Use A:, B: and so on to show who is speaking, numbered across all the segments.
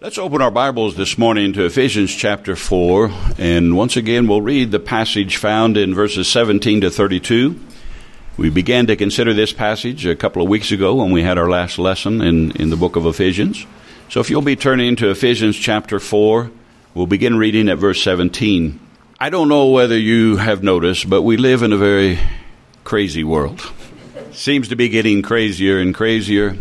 A: Let's open our Bibles this morning to Ephesians chapter 4, and once again we'll read the passage found in verses 17 to 32. We began to consider this passage a couple of weeks ago when we had our last lesson in the book of Ephesians. So if you'll be turning to Ephesians chapter 4, we'll begin reading at verse 17. I don't know whether you have noticed, but we live in a very crazy world. Seems to be getting crazier and crazier,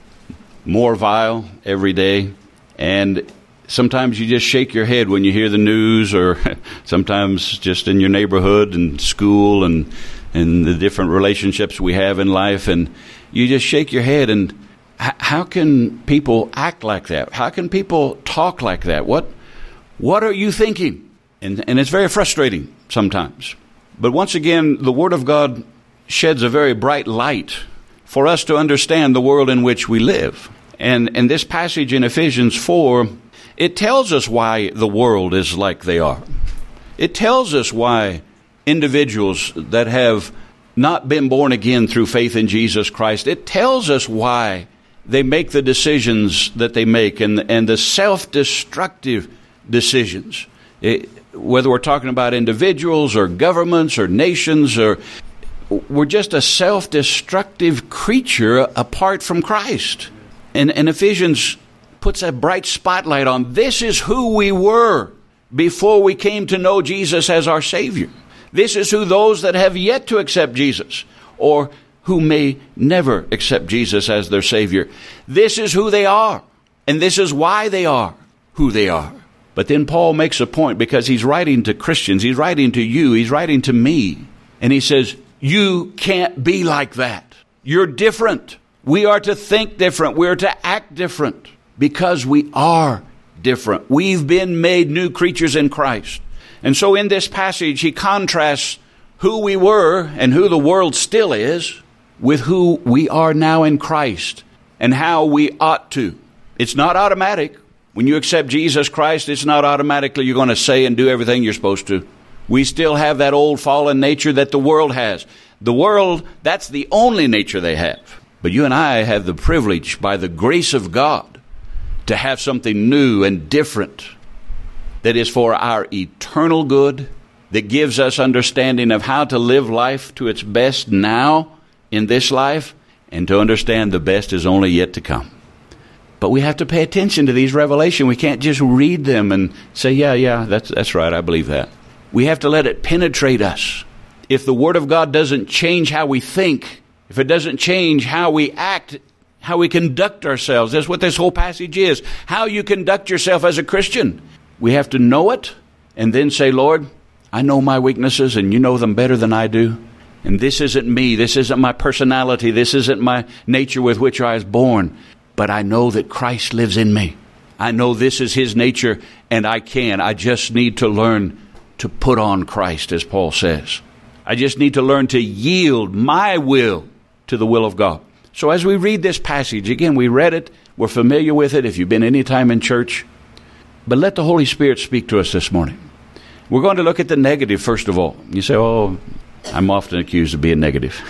A: more vile every day. And sometimes you just shake your head when you hear the news, or sometimes just in your neighborhood and school and the different relationships we have in life. And you just shake your head. And how can people act like that? How can people talk like that? What are you thinking? And it's very frustrating sometimes. But once again, the Word of God sheds a very bright light for us to understand the world in which we live. And this passage in Ephesians 4, it tells us why the world is like they are. It tells us why individuals that have not been born again through faith in Jesus Christ, it tells us why they make the decisions that they make and the self-destructive decisions. Whether we're talking about individuals or governments or nations, or we're just a self-destructive creature apart from Christ. And Ephesians puts a bright spotlight on this is who we were before we came to know Jesus as our Savior. This is who those that have yet to accept Jesus, or who may never accept Jesus as their Savior, this is who they are. And this is why they are who they are. But then Paul makes a point, because he's writing to Christians, he's writing to you, he's writing to me. And he says, you can't be like that. You're different. We are to think different. We are to act different because we are different. We've been made new creatures in Christ. And so in this passage, he contrasts who we were and who the world still is with who we are now in Christ and how we ought to. It's not automatic. When you accept Jesus Christ, it's not automatically you're going to say and do everything you're supposed to. We still have that old fallen nature that the world has. The world, that's the only nature they have. But you and I have the privilege, by the grace of God, to have something new and different that is for our eternal good, that gives us understanding of how to live life to its best now in this life, and to understand the best is only yet to come. But we have to pay attention to these revelations. We can't just read them and say, yeah, that's right, I believe that. We have to let it penetrate us. If the Word of God doesn't change how we think, if it doesn't change how we act, how we conduct ourselves, that's what this whole passage is. How you conduct yourself as a Christian. We have to know it and then say, Lord, I know my weaknesses and you know them better than I do. And this isn't me. This isn't my personality. This isn't my nature with which I was born. But I know that Christ lives in me. I know this is His nature, and I just need to learn to put on Christ, as Paul says. I just need to learn to yield my will to the will of God. So as we read this passage, again, we read it, we're familiar with it if you've been any time in church. But let the Holy Spirit speak to us this morning. We're going to look at the negative first of all. You say, I'm often accused of being negative.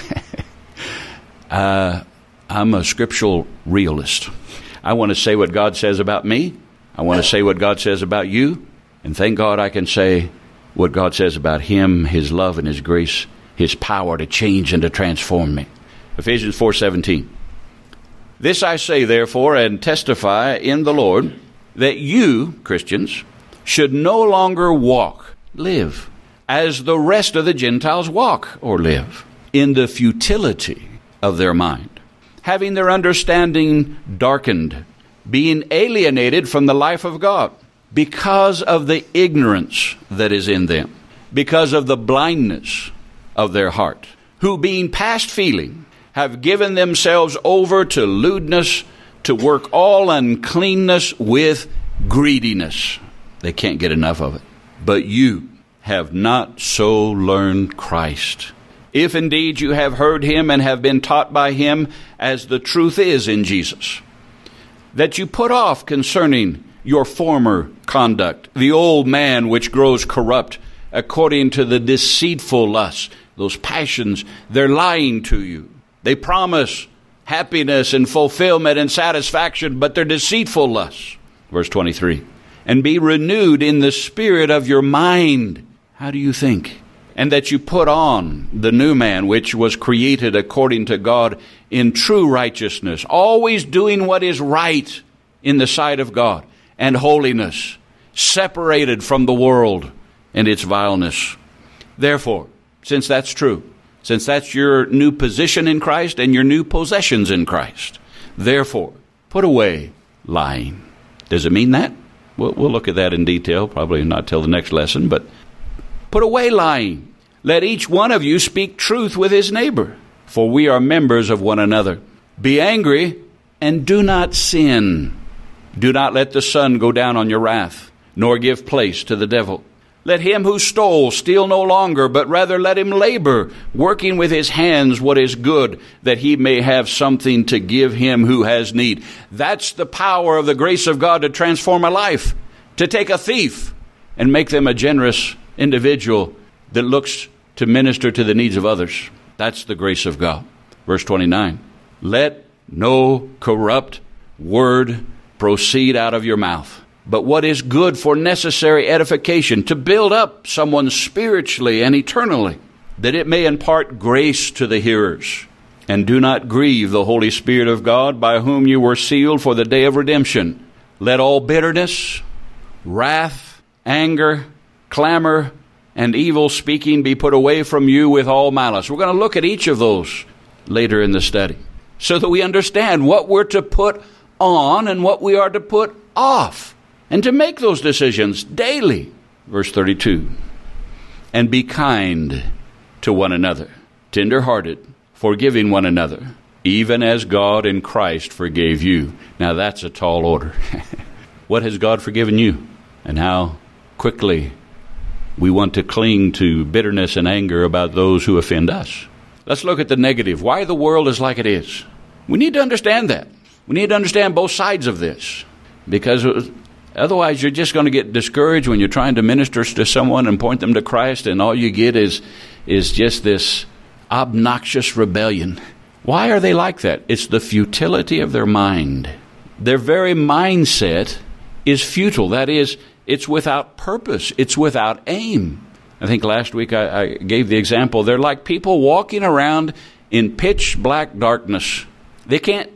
A: I'm a scriptural realist. I want to say what God says about me. I want to say what God says about you. And thank God I can say what God says about Him, His love and His grace, His power to change and to transform me. Ephesians 4:17. This I say, therefore, and testify in the Lord, that you, Christians, should no longer live, as the rest of the Gentiles walk or live, in the futility of their mind, having their understanding darkened, being alienated from the life of God, because of the ignorance that is in them, because of the blindness of their heart, who being past feeling, have given themselves over to lewdness, to work all uncleanness with greediness. They can't get enough of it. But you have not so learned Christ. If indeed you have heard Him and have been taught by Him, as the truth is in Jesus, that you put off concerning your former conduct, the old man which grows corrupt according to the deceitful lusts, those passions, they're lying to you. They promise happiness and fulfillment and satisfaction, but they're deceitful lusts. Verse 23. And be renewed in the spirit of your mind. How do you think? And that you put on the new man, which was created according to God in true righteousness, always doing what is right in the sight of God, and holiness, separated from the world and its vileness. Therefore, since that's true, since that's your new position in Christ and your new possessions in Christ, therefore, put away lying. Does it mean that? We'll look at that in detail, probably not till the next lesson, but put away lying. Let each one of you speak truth with his neighbor, for we are members of one another. Be angry and do not sin. Do not let the sun go down on your wrath, nor give place to the devil. Let him who stole steal no longer, but rather let him labor, working with his hands what is good, that he may have something to give him who has need. That's the power of the grace of God to transform a life, to take a thief and make them a generous individual that looks to minister to the needs of others. That's the grace of God. Verse 29, let no corrupt word proceed out of your mouth, but what is good for necessary edification, to build up someone spiritually and eternally, that it may impart grace to the hearers. And do not grieve the Holy Spirit of God, by whom you were sealed for the day of redemption. Let all bitterness, wrath, anger, clamor, and evil speaking be put away from you with all malice. We're going to look at each of those later in the study, so that we understand what we're to put on and what we are to put off, and to make those decisions daily. Verse 32, and be kind to one another, tender-hearted, forgiving one another, even as God in Christ forgave you. Now that's a tall order. What has God forgiven you? And how quickly we want to cling to bitterness and anger about those who offend us. Let's look at the negative. Why the world is like it is. We need to understand that. We need to understand both sides of this, because otherwise you're just going to get discouraged when you're trying to minister to someone and point them to Christ, and all you get is just this obnoxious rebellion. Why are they like that? It's the futility of their mind. Their very mindset is futile. That is, it's without purpose. It's without aim. I think last week I gave the example. They're like people walking around in pitch black darkness. They can't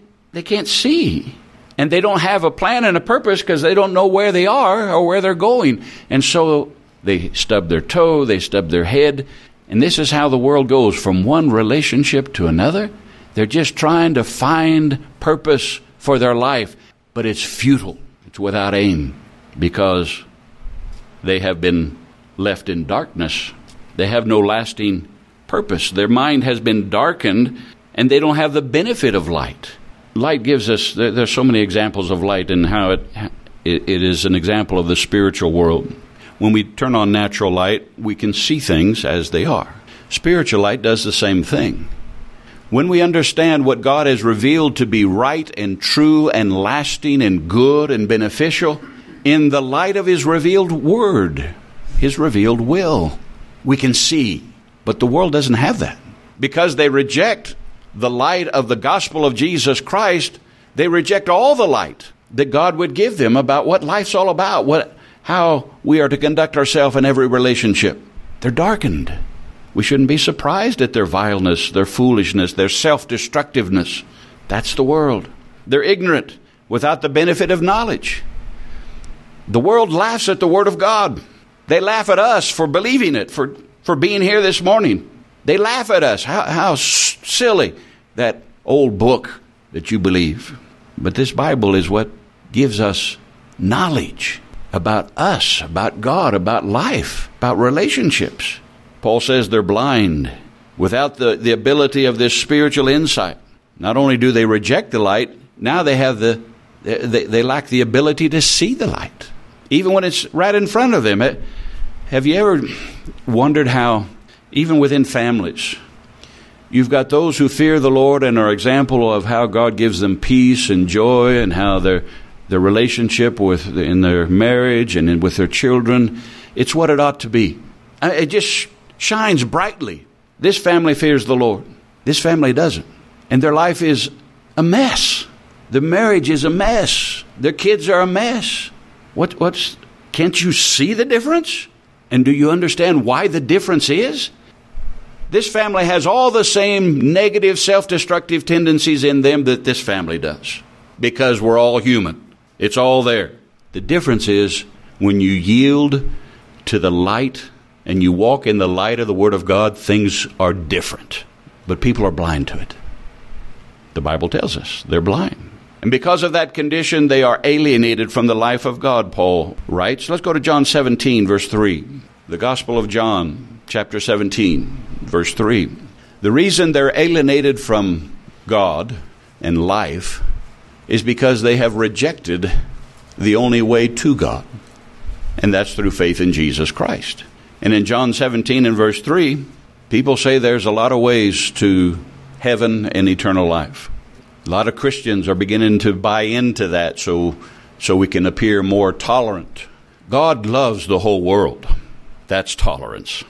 A: see. And they don't have a plan and a purpose because they don't know where they are or where they're going. And so they stub their toe, they stub their head. And this is how the world goes from one relationship to another. They're just trying to find purpose for their life. But it's futile. It's without aim, because they have been left in darkness. They have no lasting purpose. Their mind has been darkened, and they don't have the benefit of light. Light gives us, there's so many examples of light and how it is an example of the spiritual world. When we turn on natural light, we can see things as they are. Spiritual light does the same thing. When we understand what God has revealed to be right and true and lasting and good and beneficial in the light of His revealed word, His revealed will, we can see. But the world doesn't have that. Because they reject the light of the gospel of Jesus Christ, they reject all the light that God would give them about what life's all about, how we are to conduct ourselves in every relationship. They're darkened. We shouldn't be surprised at their vileness, their foolishness, their self-destructiveness. That's the world. They're ignorant, without the benefit of knowledge. The world laughs at the Word of God. They laugh at us for believing it, for being here this morning. They laugh at us. How silly, that old book that you believe. But this Bible is what gives us knowledge about us, about God, about life, about relationships. Paul says they're blind, without the ability of this spiritual insight. Not only do they reject the light, now they have they lack the ability to see the light, even when it's right in front of them. Have you ever wondered how, even within families, you've got those who fear the Lord and are example of how God gives them peace and joy, and how their relationship in their marriage and with their children, it's what it ought to be. It just shines brightly. This family fears the Lord. This family doesn't. And their life is a mess. The marriage is a mess. Their kids are a mess. Can't you see the difference? And do you understand why the difference is? This family has all the same negative, self-destructive tendencies in them that this family does. Because we're all human. It's all there. The difference is when you yield to the light and you walk in the light of the Word of God, things are different. But people are blind to it. The Bible tells us they're blind. And because of that condition, they are alienated from the life of God, Paul writes. Let's go to John 17, verse 3. The Gospel of John, chapter 17, verse 3. The reason they're alienated from God and life is because they have rejected the only way to God. And that's through faith in Jesus Christ. And in John 17 and verse 3, people say there's a lot of ways to heaven and eternal life. A lot of Christians are beginning to buy into that so we can appear more tolerant. God loves the whole world. That's tolerance.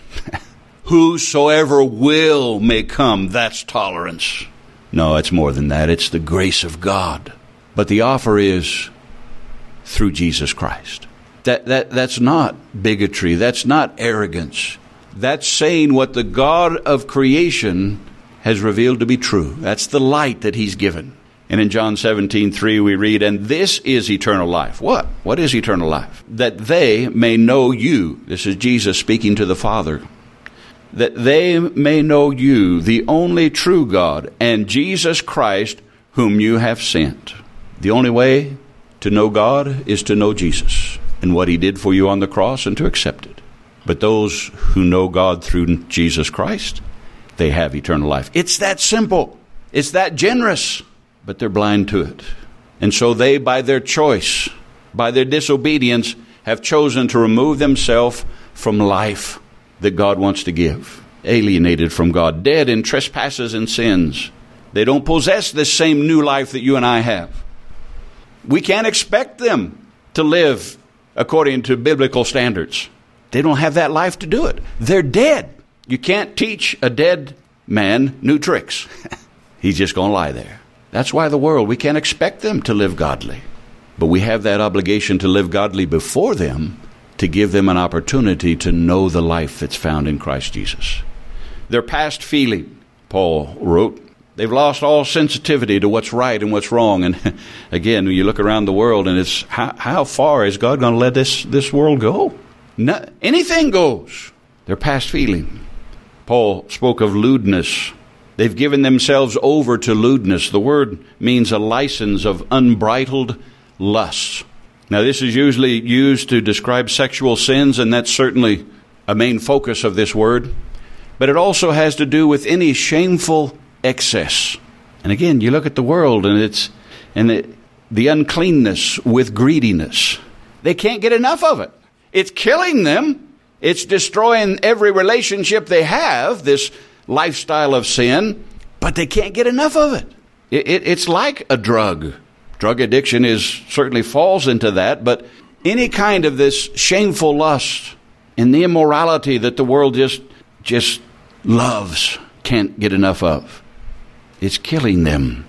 A: Whosoever will may come, that's tolerance. No, it's more than that. It's the grace of God. But the offer is through Jesus Christ. That's not bigotry. That's not arrogance. That's saying what the God of creation has revealed to be true. That's the light that he's given. And in John 17:3 we read, and this is eternal life. What? What is eternal life? That they may know you. This is Jesus speaking to the Father. That they may know you, the only true God, and Jesus Christ, whom you have sent. The only way to know God is to know Jesus and what he did for you on the cross and to accept it. But those who know God through Jesus Christ, they have eternal life. It's that simple. It's that generous. But they're blind to it. And so they, by their choice, by their disobedience, have chosen to remove themselves from life that God wants to give. Alienated from God. Dead in trespasses and sins. They don't possess this same new life that you and I have. We can't expect them to live according to biblical standards. They don't have that life to do it. They're dead. You can't teach a dead man new tricks. He's just going to lie there. That's why the world, we can't expect them to live godly. But we have that obligation to live godly before them to give them an opportunity to know the life that's found in Christ Jesus. Their past feeling, Paul wrote, they've lost all sensitivity to what's right and what's wrong. And again, when you look around the world and it's how far is God going to let this world go? Anything goes. Their past feeling. Paul spoke of lewdness. They've given themselves over to lewdness. The word means a license of unbridled lust. Now, this is usually used to describe sexual sins, and that's certainly a main focus of this word. But it also has to do with any shameful excess. And again, you look at the world, and the uncleanness with greediness. They can't get enough of it. It's killing them. It's destroying every relationship they have, this lifestyle of sin, but they can't get enough of it. It's like a drug. Drug addiction certainly falls into that, but any kind of this shameful lust and the immorality that the world just loves, can't get enough of. It's killing them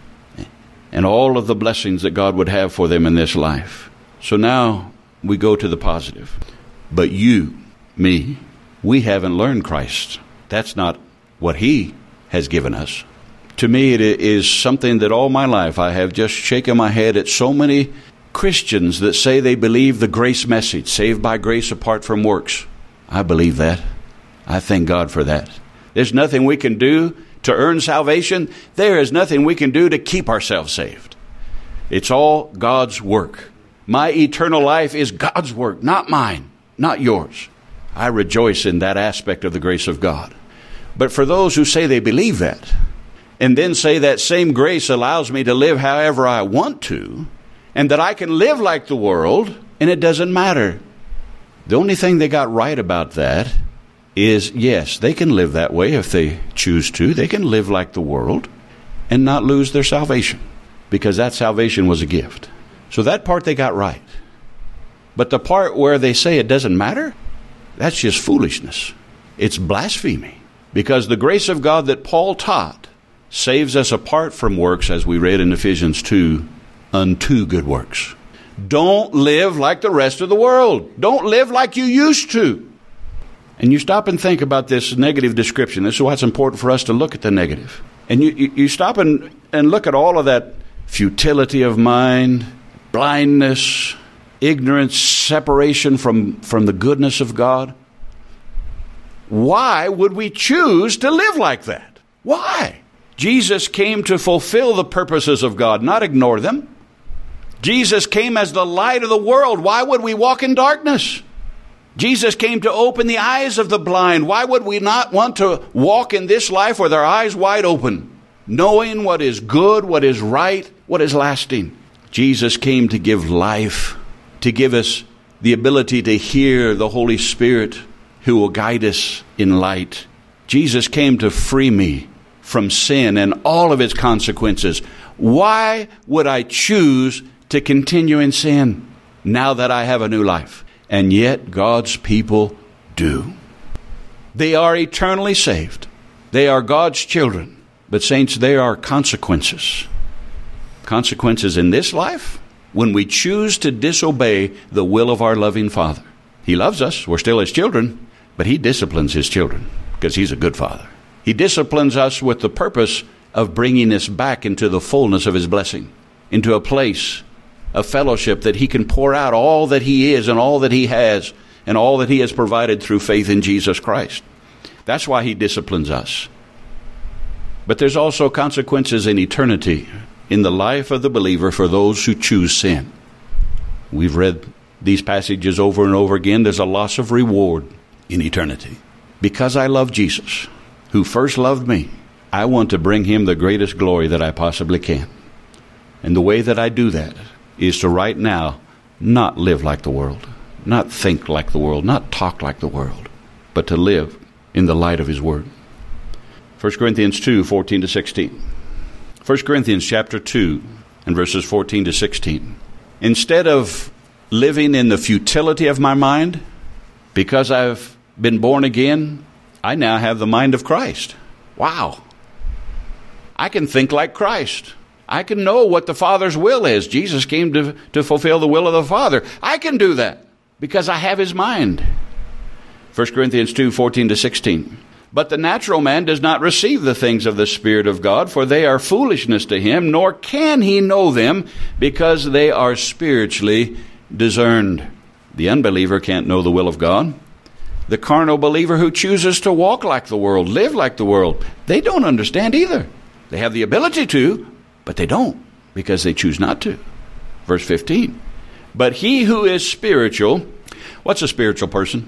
A: and all of the blessings that God would have for them in this life. So now we go to the positive. But you, me, we haven't learned Christ. That's not what he has given us. To me, it is something that all my life I have just shaken my head at so many Christians that say they believe the grace message, saved by grace apart from works. I believe that. I thank God for that. There's nothing we can do to earn salvation. There is nothing we can do to keep ourselves saved. It's all God's work. My eternal life is God's work, not mine, not yours. I rejoice in that aspect of the grace of God. But for those who say they believe that, and then say that same grace allows me to live however I want to, and that I can live like the world, and it doesn't matter. The only thing they got right about that is, yes, they can live that way if they choose to. They can live like the world and not lose their salvation, because that salvation was a gift. So that part they got right. But the part where they say it doesn't matter, that's just foolishness. It's blasphemy. Because the grace of God that Paul taught saves us apart from works, as we read in Ephesians 2, unto good works. Don't live like the rest of the world. Don't live like you used to. And you stop and think about this negative description. This is why it's important for us to look at the negative. And you stop and look at all of that futility of mind, blindness, ignorance, separation from the goodness of God. Why would we choose to live like that? Why? Jesus came to fulfill the purposes of God, not ignore them. Jesus came as the light of the world. Why would we walk in darkness? Jesus came to open the eyes of the blind. Why would we not want to walk in this life with our eyes wide open, knowing what is good, what is right, what is lasting? Jesus came to give life, to give us the ability to hear the Holy Spirit who will guide us in light. Jesus came to free me from sin and all of its consequences. Why would I choose to continue in sin now that I have a new life? And yet God's people do. They are eternally saved. They are God's children. But saints, there are consequences. Consequences in this life when we choose to disobey the will of our loving Father. He loves us. We're still His children. But He disciplines His children because He's a good Father. He disciplines us with the purpose of bringing us back into the fullness of His blessing, into a place of fellowship that He can pour out all that He is and all that He has and all that He has provided through faith in Jesus Christ. That's why He disciplines us. But there's also consequences in eternity in the life of the believer for those who choose sin. We've read these passages over and over again. There's a loss of reward in eternity. Because I love Jesus, who first loved me, I want to bring Him the greatest glory that I possibly can. And the way that I do that is to right now not live like the world, not think like the world, not talk like the world, but to live in the light of His Word. 1 Corinthians 2, 14 to 16. 1 Corinthians chapter 2 and verses 14 to 16. Instead of living in the futility of my mind, because I've been born again, I now have the mind of Christ. Wow. I can think like Christ. I can know what the Father's will is. Jesus came to fulfill the will of the Father. I can do that because I have His mind. 1 Corinthians 2, 14 to 16. But the natural man does not receive the things of the Spirit of God, for they are foolishness to him, nor can he know them, because they are spiritually discerned. The unbeliever can't know the will of God. The carnal believer who chooses to walk like the world, live like the world, they don't understand either. They have the ability to, but they don't, because they choose not to. Verse 15. But he who is spiritual, what's a spiritual person?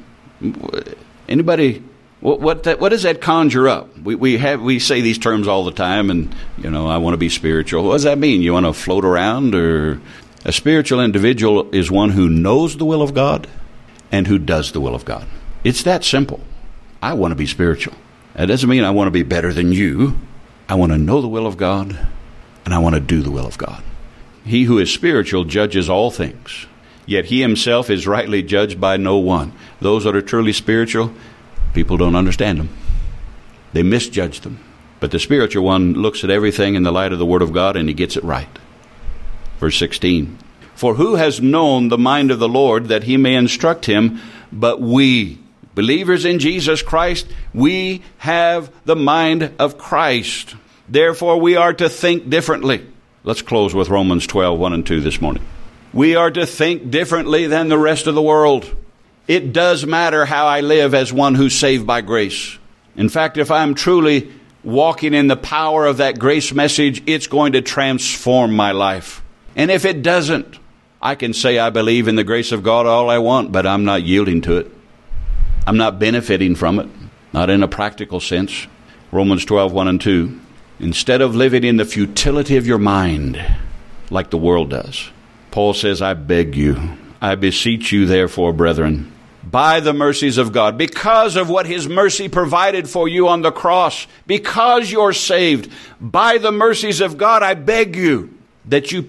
A: Anybody? What does that conjure up? We say these terms all the time, and I want to be spiritual. What does that mean? You want to float around? Or a spiritual individual is one who knows the will of God and who does the will of God. It's that simple. I want to be spiritual. That doesn't mean I want to be better than you. I want to know the will of God, and I want to do the will of God. He who is spiritual judges all things, yet he himself is rightly judged by no one. Those that are truly spiritual, people don't understand them. They misjudge them. But the spiritual one looks at everything in the light of the Word of God, and he gets it right. Verse 16. For who has known the mind of the Lord that he may instruct him? But we, believers in Jesus Christ, we have the mind of Christ. Therefore, we are to think differently. Let's close with Romans 12, 1 and 2 this morning. We are to think differently than the rest of the world. It does matter how I live as one who's saved by grace. In fact, if I'm truly walking in the power of that grace message, it's going to transform my life. And if it doesn't, I can say I believe in the grace of God all I want, but I'm not yielding to it. I'm not benefiting from it, not in a practical sense. Romans 12, 1 and 2. Instead of living in the futility of your mind like the world does, Paul says, I beg you, I beseech you therefore, brethren, by the mercies of God, because of what His mercy provided for you on the cross, because you're saved, by the mercies of God, I beg you that you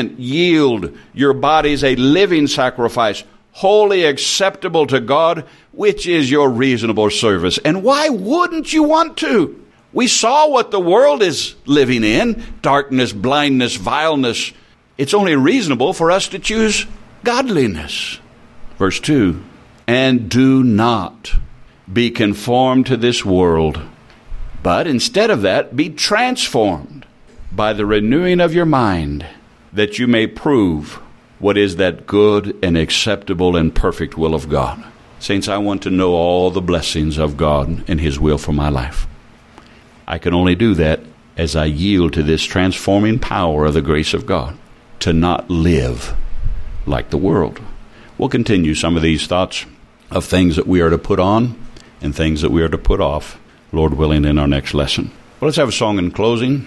A: yield your bodies a living sacrifice, wholly acceptable to God, which is your reasonable service. And why wouldn't you want to? We saw what the world is living in: darkness, blindness, vileness, it's only reasonable for us to choose godliness. Verse 2, and do not be conformed to this world, but instead of that, be transformed by the renewing of your mind, that you may prove what is that good and acceptable and perfect will of God. Saints, I want to know all the blessings of God and His will for my life. I can only do that as I yield to this transforming power of the grace of God, to not live like the world. We'll continue some of these thoughts of things that we are to put on and things that we are to put off, Lord willing, in our next lesson. Well, let's have a song in closing.